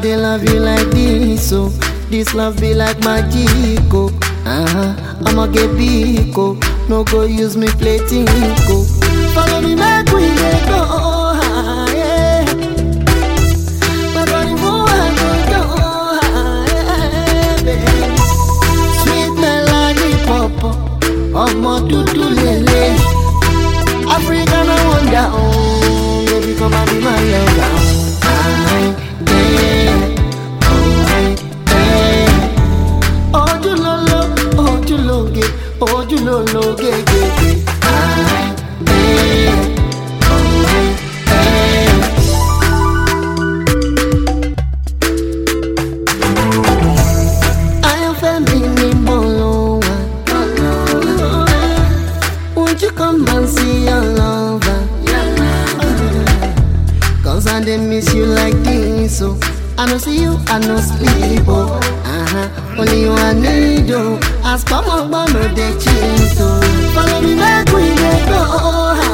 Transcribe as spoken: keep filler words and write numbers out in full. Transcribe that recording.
they love you like this, so this love be like magic, oh. Uh-huh, I'ma get big, oh. No go use me play tinko. Follow me back, we dey go high. But when you move, I go high, baby. Sweet melody pop, ọmọ dúdú lele. African I wonder, oh, baby come and be my lover. I, yeah, oh, yeah. Ojúlóló, ojúlóge, ojúlólóge, gègé. I, yeah, oh, yeah. Ayọ̀fẹ́ mi ni mo lọ wá. Won't you come and see your lover? Cause I dey miss you like this, so I no see you, I no sleep, oh. Uh-huh, only you I need, oh. As come on, but no dey cheat, oh. Follow me back, we dey go